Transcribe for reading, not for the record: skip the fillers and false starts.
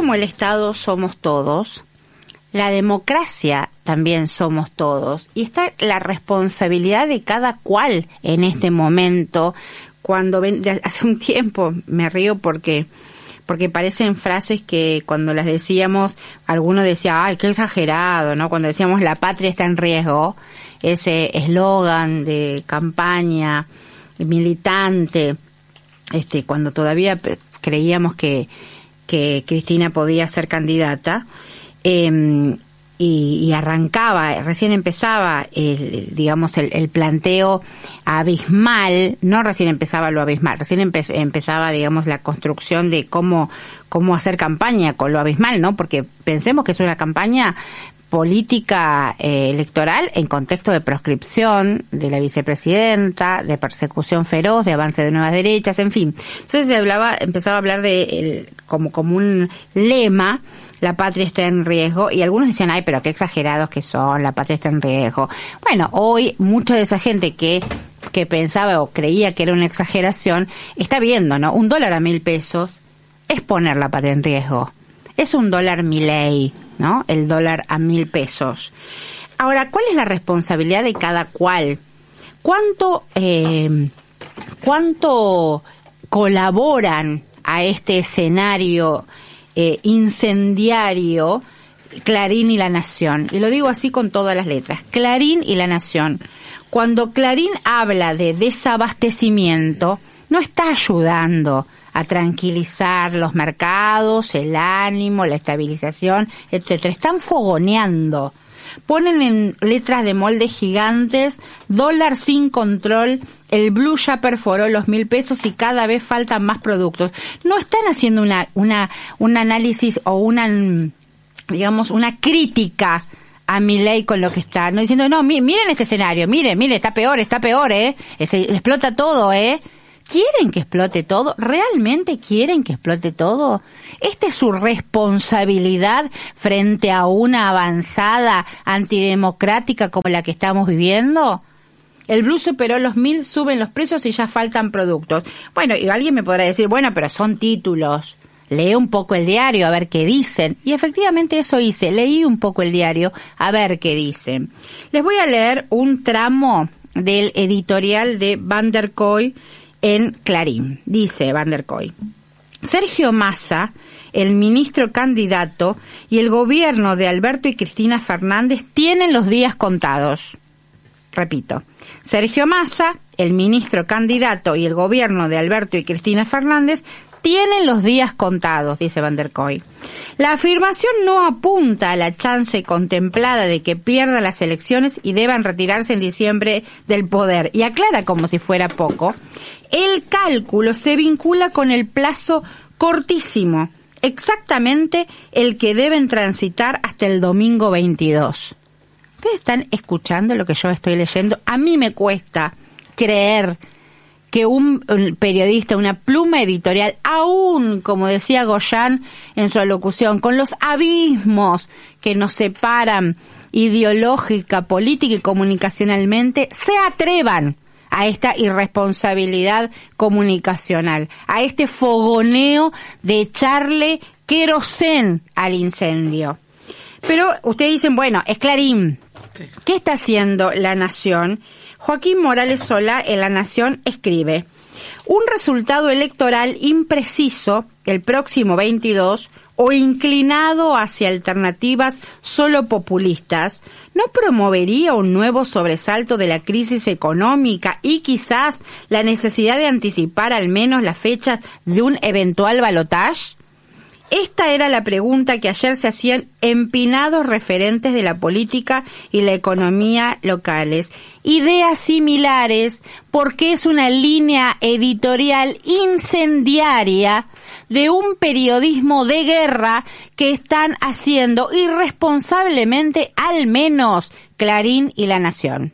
como el Estado somos todos, la democracia también somos todos, y está la responsabilidad de cada cual en este momento. Cuando hace un tiempo me río porque parecen frases que cuando las decíamos, alguno decía, ay, qué exagerado, ¿no? Cuando decíamos la patria está en riesgo, ese eslogan de campaña militante, cuando todavía creíamos que Cristina podía ser candidata, y arrancaba, recién empezaba el planteo abismal, no recién empezaba lo abismal, recién empezaba, digamos, la construcción de cómo hacer campaña con lo abismal, ¿no? Porque pensemos que es una campaña política electoral en contexto de proscripción de la vicepresidenta, de persecución feroz, de avance de nuevas derechas, en fin. Entonces empezaba a hablar de como un lema, la patria está en riesgo, y algunos decían, ay, pero qué exagerados que son, la patria está en riesgo. Bueno, hoy mucha de esa gente que pensaba o creía que era una exageración, está viendo, ¿no? $1 a 1.000 pesos es poner la patria en riesgo. Es $1 Milei, ¿no? El $1 a 1.000 pesos. Ahora, ¿cuál es la responsabilidad de cada cual? ¿Cuánto colaboran a este escenario incendiario Clarín y La Nación? Y lo digo así con todas las letras, Clarín y La Nación. Cuando Clarín habla de desabastecimiento, no está ayudando a tranquilizar los mercados, el ánimo, la estabilización, etcétera. Están fogoneando. Ponen en letras de molde gigantes, $1 sin control, el blue ya perforó los 1.000 pesos y cada vez faltan más productos. No están haciendo un análisis o una crítica a Milei con lo que está, no diciendo, no, miren este escenario, miren, está peor, explota todo, ¿Quieren que explote todo? ¿Realmente quieren que explote todo? ¿Esta es su responsabilidad frente a una avanzada antidemocrática como la que estamos viviendo? El blue superó los 1.000, suben los precios y ya faltan productos. Bueno, y alguien me podrá decir, bueno, pero son títulos. Lee un poco el diario a ver qué dicen. Y efectivamente eso hice, leí un poco el diario a ver qué dicen. Les voy a leer un tramo del editorial de Van der Kooi en Clarín. Dice Van der Kooi: Sergio Massa, el ministro candidato, y el gobierno de Alberto y Cristina Fernández tienen los días contados. Repito, Sergio Massa, el ministro candidato, y el gobierno de Alberto y Cristina Fernández tienen los días contados, dice Van der Kooi. La afirmación no apunta a la chance contemplada de que pierdan las elecciones y deban retirarse en diciembre del poder. Y aclara, como si fuera poco, el cálculo se vincula con el plazo cortísimo, exactamente el que deben transitar hasta el domingo 22. ¿Ustedes están escuchando lo que yo estoy leyendo? A mí me cuesta creer que un periodista, una pluma editorial, aún, como decía Goyan en su alocución, con los abismos que nos separan ideológica, política y comunicacionalmente, se atrevan a esta irresponsabilidad comunicacional, a este fogoneo de echarle querosén al incendio. Pero ustedes dicen, bueno, es Clarín. ¿Qué está haciendo La Nación? Joaquín Morales Solá en La Nación escribe: un resultado electoral impreciso el próximo 22 o inclinado hacia alternativas solo populistas no promovería un nuevo sobresalto de la crisis económica y quizás la necesidad de anticipar al menos las fechas de un eventual balotaje. Esta era la pregunta que ayer se hacían empinados referentes de la política y la economía locales. Ideas similares, porque es una línea editorial incendiaria de un periodismo de guerra que están haciendo irresponsablemente al menos Clarín y La Nación.